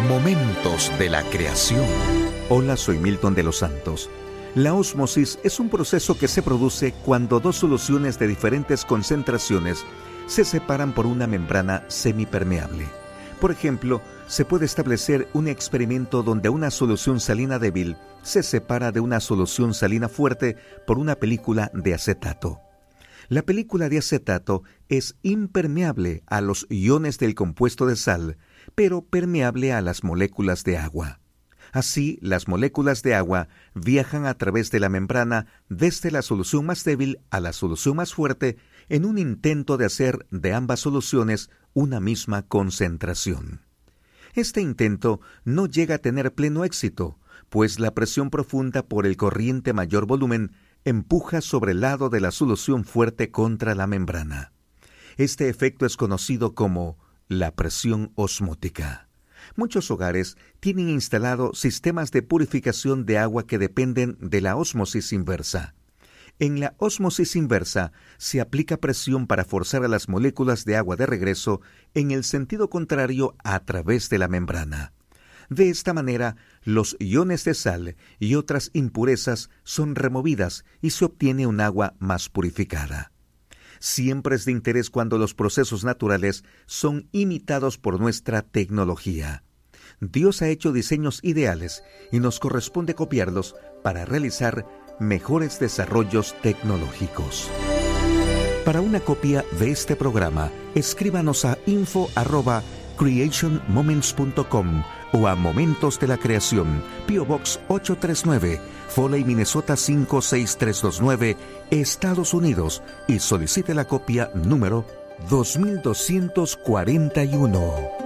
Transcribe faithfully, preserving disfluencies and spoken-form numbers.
Momentos de la creación. Hola, soy Milton de los Santos. La ósmosis es un proceso que se produce cuando dos soluciones de diferentes concentraciones se separan por una membrana semipermeable. Por ejemplo, se puede establecer un experimento donde una solución salina débil se separa de una solución salina fuerte por una película de acetato. La película de acetato es impermeable a los iones del compuesto de sal, pero permeable a las moléculas de agua. Así, las moléculas de agua viajan a través de la membrana desde la solución más débil a la solución más fuerte en un intento de hacer de ambas soluciones una misma concentración. Este intento no llega a tener pleno éxito, pues la presión profunda por el corriente mayor volumen empuja sobre el lado de la solución fuerte contra la membrana. Este efecto es conocido como la presión osmótica. Muchos hogares tienen instalado sistemas de purificación de agua que dependen de la ósmosis inversa. En la ósmosis inversa se aplica presión para forzar a las moléculas de agua de regreso en el sentido contrario a través de la membrana. De esta manera, los iones de sal y otras impurezas son removidas y se obtiene un agua más purificada. Siempre es de interés cuando los procesos naturales son imitados por nuestra tecnología. Dios ha hecho diseños ideales y nos corresponde copiarlos para realizar mejores desarrollos tecnológicos. Para una copia de este programa, escríbanos a info arroba creation moments punto com o a Momentos de la Creación, P O Box ocho tres nueve, Foley, Minnesota cinco seis tres dos nueve, Estados Unidos, y solicite la copia número dos mil doscientos cuarenta y uno.